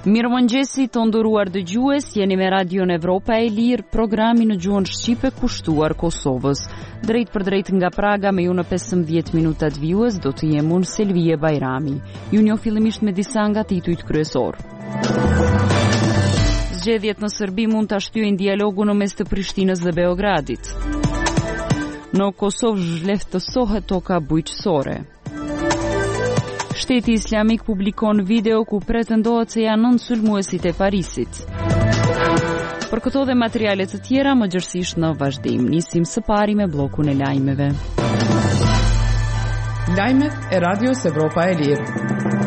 Mirëmëngjesi të nderuar dëgjues, jeni me Radion Evropa e Lirë, programi në gjuhën shqipe kushtuar Kosovës. Drejt për drejt nga Praga me ju në 15 minutat vijues do të jem unë Selvie Bajrami. Ju njoh fillimisht me disa nga titujt kryesor. Zgjedhjet në Serbi mund ta shtyjnë dialogun në mes të Prishtinës dhe Beogradit. Në Kosovë zhleftësohet toka bujqësore. Shteti Islamik publikon video ku pretendohet se janë 9 sulmuesit e Parisit. Për këto dhe materialet të tjera më gjërësisht në vazhdim. Nisim së pari me bllokun e lajmeve. Lajmet e Radios Evropa e Lirë.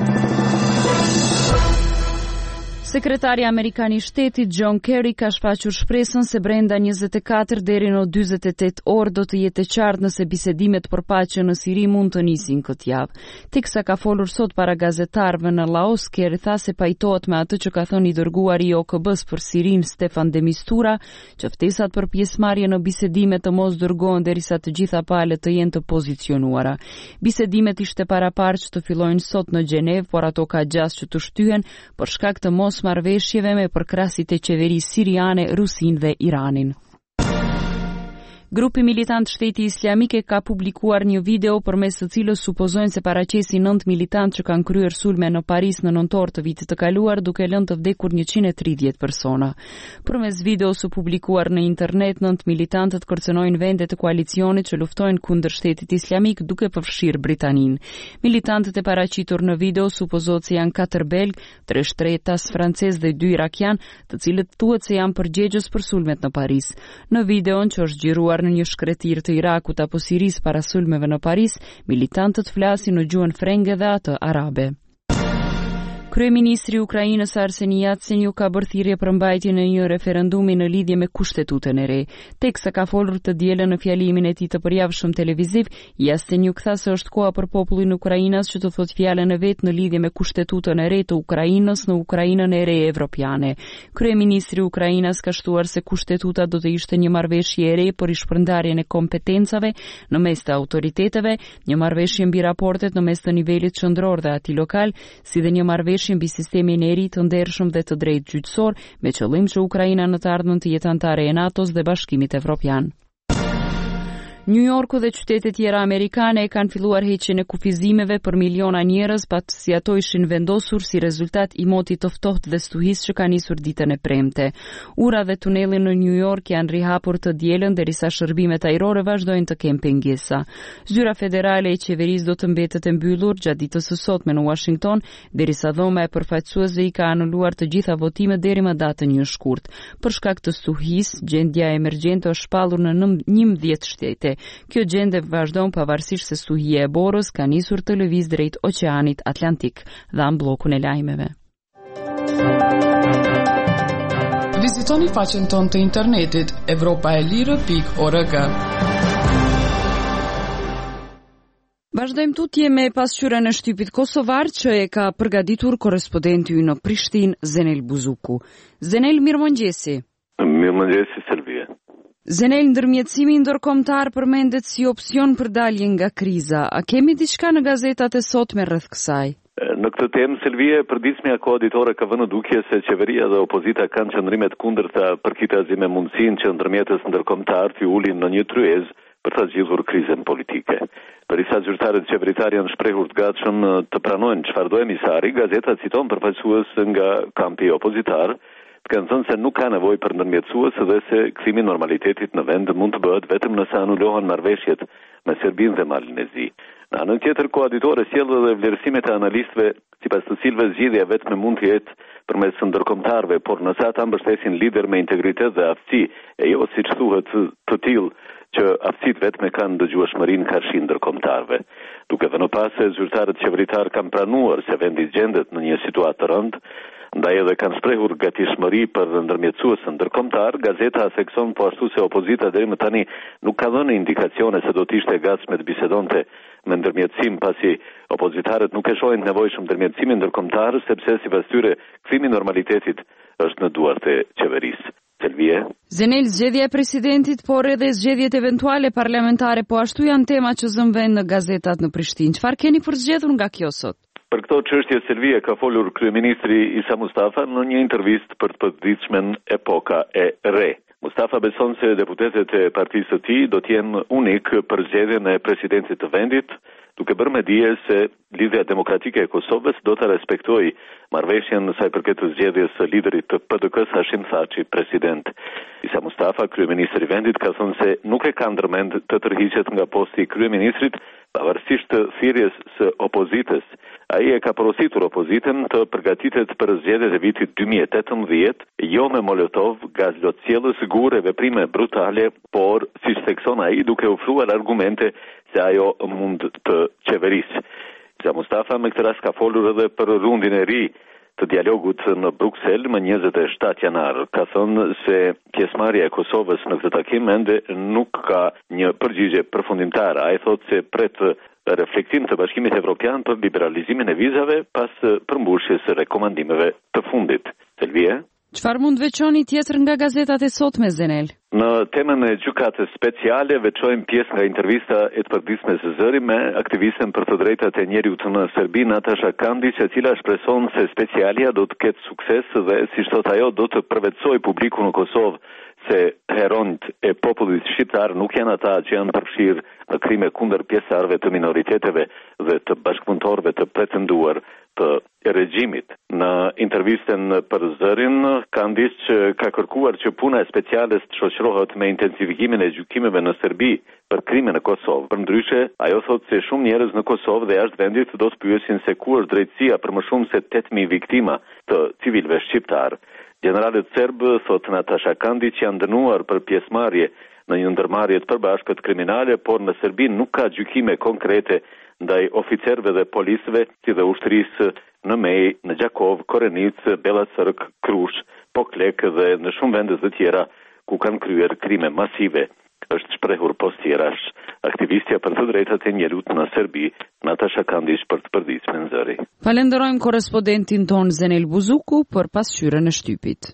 Sekretari Amerikan i Shtetit John Kerry ka shfaqur shpresën se brenda 24 deri në 48 orë do të jetë e qartë nëse bisedimet për paqe në Siri mund të nisin këtë javë. Teksa ka folur sot para gazetarëve në Laos, Kerry tha se pajtohet me atë që ka thënë i dërguari i OKB-s për Sirin Stefan de Mistura, që ftesat për pjesëmarrje në bisedime të mos dërgohen derisa të gjitha palët të jenë të pozicionuara. Bisedimet ishte paraparë që të fillojnë sot në Gjenevë, por ato ka gjas që të shtyhen për shkak të mos marrëveshjeve me përkrasit e qeverisë siriane, Rusin dhe Iranin. Grupi militant Shteti Islamik ka publikuar një video përmes së cilës supozojnë se paraqesin 9 militantë që kanë kryer sulme në Paris në nëntor të vitit të kaluar, duke lënë të vdekur 130 persona. Përmes videos së publikuar në internet, 9 militantët kërcënojnë vende të koalicionit që luftojnë kundër Shtetit Islamik, duke përfshirë Britaninë. Militantët e paraqitur në video supozohet se janë 4 belg, 3 shtretas francez dhe 2 irakian, të cilët thuhet se janë përgjegjës për sulmet në Paris. Në videon që është xhiruar në një shkretir të Irakut apo Siris para sulmeve në Paris, militantët flasin në gjuhën frenge dhe atë arabe. Kryeministri i Ukrainës Arseni Yatsenyuk ka bërë thirrje për mbajtjen e një referendumi në lidhje me kushtetutën e re. Teksa ka folur të dielën në fjalimin e tij të përjavshëm televiziv, Yatsenyuk tha se është koha për popullin e Ukrainës që të thotë fjalën e vet në lidhje me kushtetutën e re të Ukrainës në Ukrainën e re evropiane. Kryeministri i Ukrainës ka shtuar se kushtetuta do të ishte një marrëveshje e re për shpërndarjen e kompetencave në mes të autoriteteve, një marrëveshje mbi raportet në mes të nivelit qendror dhe atij lokal, si dhe një marrëveshje mbi sistemin e ri të ndershëm dhe të drejtë gjyqësor, me qëllim që Ukraina në të ardhmen të jetë anëtare e NATO-s dhe Bashkimit Evropian. New Yorku dhe qytete tjera amerikane kanë filluar heqjen e kufizimeve për miliona njerëz pasi ato ishin vendosur si rezultat i motit të ftohtë dhe stuhisë që ka nisur ditën e premte. Ura dhe tuneli në New York janë rihapur të dielën derisa shërbimet ajrore vazhdojnë të kenë pengesa. Zyra federale e qeverisë do të mbetet e mbyllur gjatë ditës së sotme në Washington, derisa dhoma e përfaqësuesve i ka anuluar të gjitha votimet deri më datën 1 shkurt. Për shkak të stuhisë, gjendja emergjente është shpallur në 11 shtete. Kjo gjendje vazhdon pavarësisht se stuhia e Borës ka nisur të lëviz drejt Oqeanit Atlantik, dha bllokun e lajmeve. Vizitoni faqen tonë të internetit europaelire.org. Vazhdojmë tutje me pasqyrën e shtypit kosovar që e ka përgatitur korrespondenti ynë në Prishtinë, Zenel Buzuku. Zenel, mirëmëngjesi. Mirëmëngjesi, Selvie. Zenel, ndërmjetësimi ndërkombëtar përmendet si opsion për dalje nga kriza. A kemi diçka në gazetat e sotme rreth kësaj? Në këtë temë, Selvie, përditshmja koaditore ka vënë dukje se qeveria dhe opozita kanë qëndrime të kundërta përkitazi me mundësinë që ndërmjetës ndërkombëtar të ulin në një tryezë për të zgjidhur krizën politike. Përisa zyrtarët qeveritar janë shprehur të gatshëm të pranojnë çfarë do emisari, gazeta citon përfaqësues nga kampi opozitar, kanë thënë se nuk ka nevojë për ndërmjetësues dhe se kthimi i normalitetit në vend mund të bëhet vetëm nëse anulohen marrëveshjet me Serbinë dhe Malinezi. Në anën tjetër, koaditore sjell edhe vlerësimet e analistëve, sipas të cilëve zgjidhja vetme mund të jetë përmes ndërkombëtarëve, por nëse ata mbështesin lider me integritet dhe aftësi, e jo siç thuhet të tillë që aftësitë vetme kanë dëgjueshmërinë karshi ndërkombëtarëve. Duke vënë pas se zyrtarët qeveritar kanë pranuar se vendi gjendet në një situatë të rëndë, ndaj edhe kanë shprehur gatishmëri për ndërmjetësues ndërkombëtar, gazeta thekson po ashtu se opozita deri më tani nuk ka dhënë indikacione se do të ishte e gatshme të bisedonte me ndërmjetësim, pasi opozitarët nuk e shohin të nevojshëm ndërmjetësimin ndërkombëtar, sepse sipas tyre kthimi i normalitetit është në duart e qeverisë. Selvie. Zenel, zgjedhja e presidentit, por edhe zgjedhjet eventuale parlamentare po ashtu janë tema që zënë vend në gazetat në Prishtinë. Çfarë keni për zgjedhur nga kjo sot? Për këto çështje Selvia ka folur kryeministri Isa Mustafa në një intervistë për të përditshmen Epoka e Re. Mustafa beson se deputetët e partisë së tij do të jenë unik për zgjedhjen e presidentit të vendit, duke bërë me dije se Lidhja Demokratike e Kosovës do të respektojë marrëveshjen sa i përket zgjedhjes së liderit të PDK-s Hashim Thaçi president. Isa Mustafa, kryeministri i vendit, ka thënë se nuk e ka ndërmend të tërhiqet nga posti i kryeministrit pavarësisht të thirrjes së opozitës. Ai e ka porositur opozitën të përgatitet për zgjedhjet e vitit 2018, jo me molotov, gaz lotësjellës, gurë e veprime brutale, por siç thekson ai duke ofruar argumente se ajo mund të qeverisë. Isa Mustafa me këtë rast ka folur edhe për rundin e ri të dialogut në Bruksel më 27 janar. Ka thënë se pjesëmarrja e Kosovës në këtë takim ende nuk ka një përgjigje përfundimtare. Ai thotë se pret reflektim të Bashkimit Evropian për liberalizimin e vizave pas përmbushjes së rekomandimeve të fundit. Selvia? Çfarë mund veçoni tjetër nga gazetat e sotme, Zenel? Në temën e gjykatës speciale veçojmë pjesë nga intervista e të përditshme së Zëri me aktivisten për të drejtat e njeriut në Serbi, Natasha Kandić, e cila shpreson se specialia do të ketë sukses dhe, siç thot ajo, do të përvetësojë publikun në Kosovë se heronjt e popullit shqiptar nuk janë ata që janë përfshirë në krime kundër pjesëtarëve të minoriteteve dhe të bashkëpunëtorëve të pretenduar të regjimit. Në intervistën për Zërin, Kandić ka kërkuar që puna e speciales të shoqërohet me intensifikimin e gjykimeve në Serbi për krime në Kosovë. Përndryshe, ajo thotë se shumë njerëz në Kosovë dhe jashtë vendit do të pyesin se ku është drejtësia për më shumë se 8.000 viktima të civilëve shqiptar. Generalet serbë, thot Natasha Kandić, janë dënuar për pjesëmarrje në një ndërmarrje të përbashkët kriminale, por në Serbi nuk ka gjykime konkrete ndaj oficerëve dhe policëve, si dhe ushtrisë në Mej, në Gjakov, Korenic, Bela Crk, Krush, Poklek dhe në shumë vende të tjera ku kanë kryer krime masive. Është shprehur postjerash aktivistja për të drejtat e njerëzit në Serbi, Natasha Kandić, për të përditshme në Zëri. Falenderojmë korrespondentin ton Zenel Buzuku për pasqyrën e shtypit.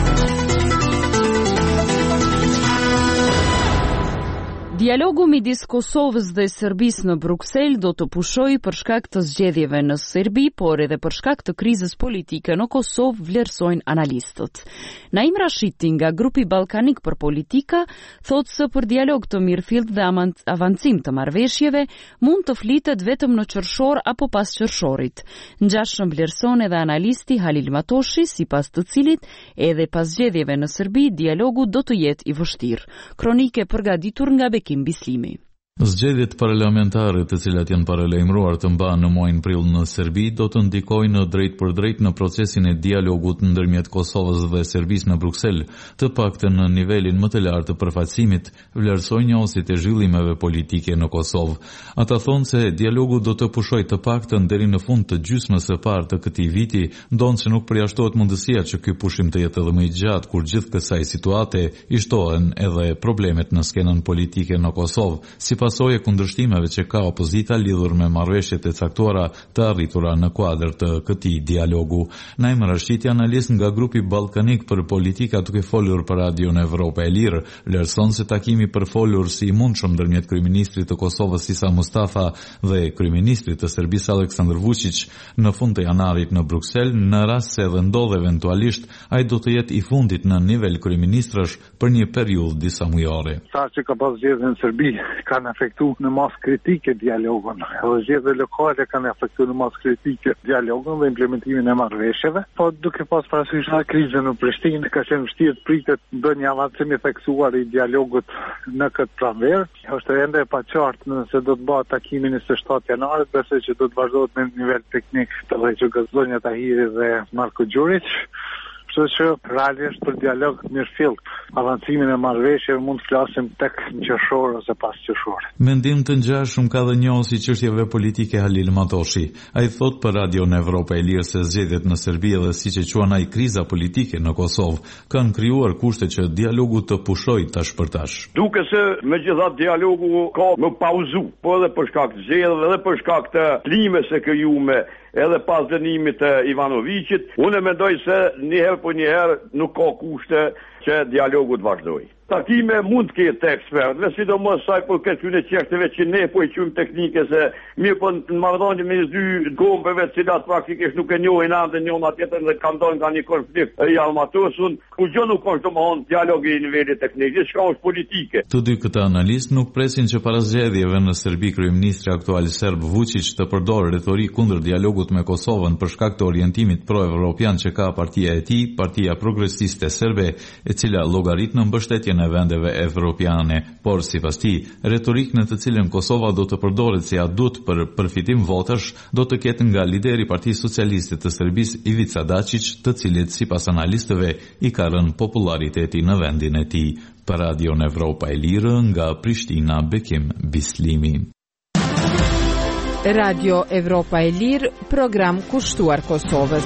Dialogu midis Kosovës dhe Serbisë në Bruksel do të pushojë për shkak të zgjedhjeve në Serbi, por edhe për shkak të krizës politike në Kosovë, vlerësojnë analistët. Naim Rashiti nga Grupi Ballkanik për Politika thotë se për dialog të mirëfillt dhe avancim të marrëveshjeve mund të flitet vetëm në qershor apo pas qershorit. Ngjashëm vlerëson edhe analisti Halil Matoshi, sipas të cilit edhe pas zgjedhjeve në Serbi dialogu do të jetë i vështirë. Kronike përgatitur nga Bekim Bislimi. Zgjedhjet parlamentare të cilat janë paralajmëruar të mbahen në muajin prill në Serbi do të ndikojnë drejt për drejt në procesin e dialogut ndërmjet Kosovës dhe Serbisë në Bruksel, të paktën në nivelin më të lartë të përfaqësimit, vlerësojnë njohësit e zhvillimeve politike në Kosovë. Ata thonë se dialogu do të pushojë të paktën deri në fund të gjysmës së parë të këtij viti, ndonë se nuk përjashtohet mundësia që ky pushim të jetë edhe më i gjatë kur gjithë kësaj situate i shtohen edhe problemet në skenën politike në Kosovë, sipas pasojë kundërshtimeve që ka opozita lidhur me marrëveshjet e caktuara të arritura në kuadër të këtij dialogu. Naim Rashiti, analist nga Grupi Ballkanik për Politika, duke folur për Radion Evropa e Lirë, vlerëson se takimi përfolur si i mundshëm ndërmjet kryeministrit të Kosovës Isa Mustafa dhe kryeministrit të Serbisë Aleksandar Vučić në fund të janarit në Bruksel, në rast se edhe ndodh eventualisht, ai do të jetë i fundit në nivel kryeministrash për një periudhë disa mujore. Sa që ka pas zgjedhje në Serbi kanë afektuar në mas kritike dialogun. Edhe zgjedhjet lokale kanë afektuar në mas kritike dialogun dhe implementimin e marrëveshjeve. Po duke pas parasysh krizën në Prishtinë, ka qenë vështirë të pritet ndonjë avancim i theksuar i dialogut në këtë pranverë. Është ende e paqartë nëse do të bëhet takimi 27 janarit, besoj që do të vazhdohet në nivel teknik të Zonja Tahiri dhe Marko Gjurić. Kështu që realisht për dialog mirëfillt, avancimin e marrëveshjeve mund të flasim tek në qershor ose pas qershorit. Mendim të ngjashëm ka dhe njohësi i çështjeve politike Halil Matoshi. Ai thot për Radion Evropa e Lirë se zgjedhjet në Serbi dhe siç e quan ai kriza politike në Kosovë kanë krijuar kushte që dialogu të pushojë tash për tash. Duke se megjithatë dialogu ka më pauzu, po edhe për shkak të zgjedhjeve dhe për shkak të klimës së krijuar edhe pas dënimit të Ivanovićit, unë mendoj se njëherë për njëherë nuk ka kushte që dialogu të vazhdojë. takime mund të ketë të ekspertëve, sidomos sa për këtyre çështjeve që ne po i quajmë teknike se mirë po në marrëdhënie me dy kombeve të cilat praktikisht nuk e njohin anë njëna tjetrën dhe kanë ndonë nga një konflikt e armatosun, ku gjë nuk është domthon dialogi në nivelit teknik, çka është politike. Të dy këta analistë nuk presin që para zgjedhjeve në Serbi kryeministri aktual serb Vučić të përdorë retorik kundër dialogut me Kosovën për shkak të orientimit pro-evropian që ka partia e tij, Partia Progresiste Serbe, e cila llogarit në mbështetjen e vendeve evropiane, por sipas tij, retorikën në të cilën Kosova do të përdoret si adut për përfitim votash do të ketë nga lideri i Partisë Socialiste të Serbisë Ivica Dačić, të cilit sipas analistëve i ka rënë populariteti në vendin e tij. Për Radion Evropa e Lirë nga Prishtina, Bekim Bislimi. Radio Evropa e Lirë, program kushtuar Kosovës.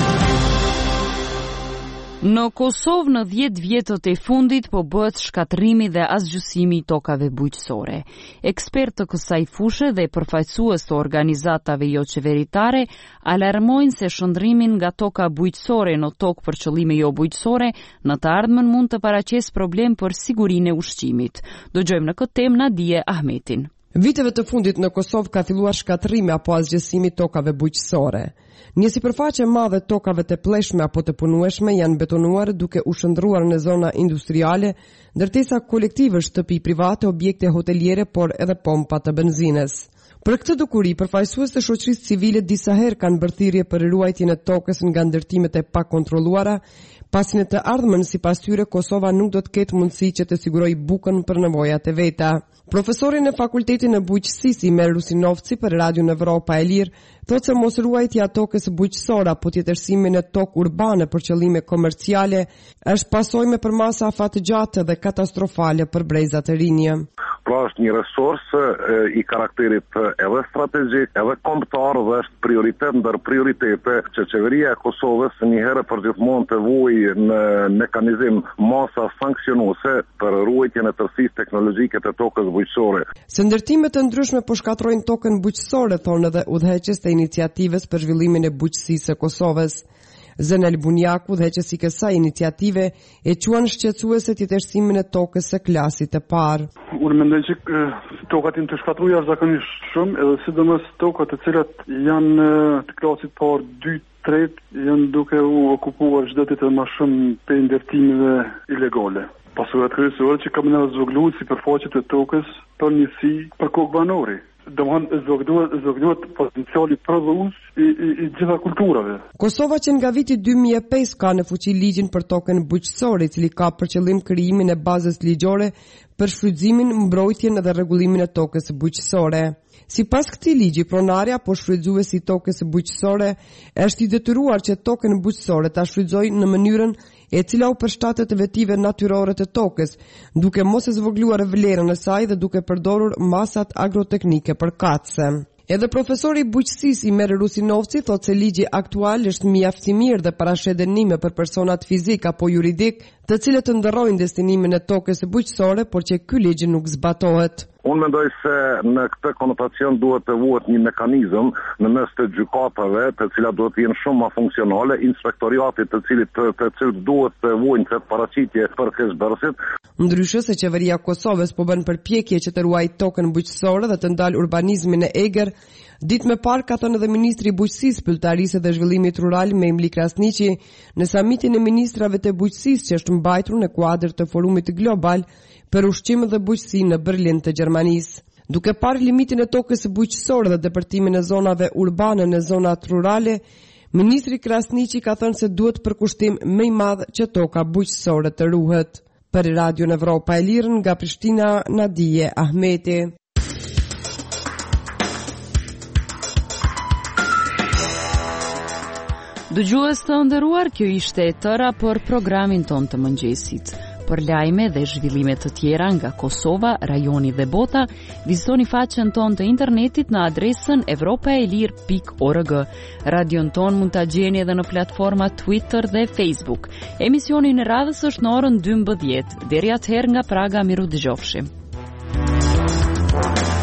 Në Kosovë në 10 vjetët e fundit po bëhet shkatrimi dhe asgjësimi i tokave bujqësore. Ekspert të kësaj fushë dhe përfaqësues të organizatave jo qeveritare alarmojnë se shndrimin nga toka bujqësore në tokë për qëllime jo bujqësore në të ardhmen mund të paraqesë problem për sigurinë e ushqimit. Dëgjojmë në këtë temë Nadije Ahmetin. Viteve të fundit në Kosovë ka filluar shkatrimi apo asgjësimi tokave bujqësore. Një sipërfaqe e madhe tokave të pleshme apo të punueshme janë betonuar duke u shndruar në zona industriale, ndërtesa kolektive, shtëpi private, objekte hoteliere, por edhe pompa të benzinës. Për këtë dukuri, përfaqësues të shoqërisë civile disa herë kanë bërë thirrje për ruajtjen e tokës nga ndërtimet e pakontrolluara, pasi në të ardhmen sipas tyre Kosova nuk do të ketë mundësi që të sigurojë bukën për nevojat e veta. Profesorin e Fakultetin e Bujqësisë Imer Rusinovci për Radion Evropa e Lirë thotë se mosruajtja e tokës bujqësore apo tjetërsimin e tokë urbane për qëllime komerciale është pasojë me përmasa afatgjatë dhe katastrofale për brezat e rinj. Pra është një resurs i karakterit edhe strategjik, edhe kombëtar dhe është prioritet ndër prioritete që qeveria e Kosovës një herë për gjithmonë të vojë në mekanizëm masa sankcionuese për ruajtjen e tërësisë teknologjike të tokës bujqësore. Se ndërtimet të ndryshme po shkatrojnë tokën bujqësore, thonë edhe udhëheqës të iniciativës për zhvillimin e bujqësisë së Kosovës. Zenel Bunjaku, udhëheqës i kësaj iniciative, e quan shqetësuese tjetërsimin e tokës së klasit të parë. Unë mendoj që tokat janë të shkatruar zakonisht shumë, edhe sidomos tokat të cilat janë të klasit parë 2-3 janë duke u okupuar çdo ditë më shumë për ndërtimeve ilegale. Pasurat kryesore që kanë zvogluar sipërfaqet e tokës për njësi për kokë banore. Domthon zvogëdohet potenciali prodhues i gjitha kulturave. Kosova që nga viti 2005 ka në fuqi ligjin për tokën bujqësore, i cili ka për qëllim krijimin e bazës ligjore për shfrytëzimin, mbrojtjen dhe rregullimin e tokës bujqësore. Sipas këtij ligji, pronari apo shfrytëzuesi i tokës bujqësore është i detyruar që tokën bujqësore ta shfrytëzojë në mënyrën e cila u përshtatet vetive natyrore të tokës, duke mos e zvogëluar vlerën e saj dhe duke përdorur masat agroteknike përkatëse. Edhe profesori i bujqësisë Imer Rusinovci thotë se ligji aktual është mjaft i mirë dhe parashet dënime për personat fizik apo juridik, të cilët të ndërrojnë destinimin e tokës bujqësore, por që ky ligj nuk zbatohet. Unë mendoj se në këtë konotacion duhet të vuhet një mekanizëm në mes të gjykatave, të cilat duhet të jenë shumë më funksionale, inspektoriatit të cilit duhet të vuajnë këtë paraqitje për keqbërësit. Ndryshe se qeveria e Kosovës po bën përpjekje që të ruajë tokën bujqësore dhe të ndalë urbanizmin e egër, ditë më parë ka thënë edhe ministri i bujqësisë, pyetarisë dhe zhvillimit rural Memli Krasniqi në samitin e ministrave të bujqësisë që është mbajtur në kuadër të forumit global për ushqim dhe bujqësi në Berlin të Gjermanisë. Duke parë limitin e tokës bujqësore dhe depërtimin e zonave urbane në zonat rurale, ministri Krasniqi ka thënë se duhet përkushtim më i madh që toka bujqësore të ruhet. Për Radion Evropa e Lirë nga Prishtina, Nadije Ahmeti. Dëgjues të nderuar, kjo ishte e tëra për programin ton të mëngjesit. Për lajme dhe zhvillime të tjera nga Kosova, rajoni dhe bota, vizitoni faqen ton të internetit në adresën evropaelir.org. Radion ton mund ta gjeni edhe në platforma Twitter dhe Facebook. Emisioni në radhës është në orën 12. Deri atëherë nga Praga, miru dëgjofshim.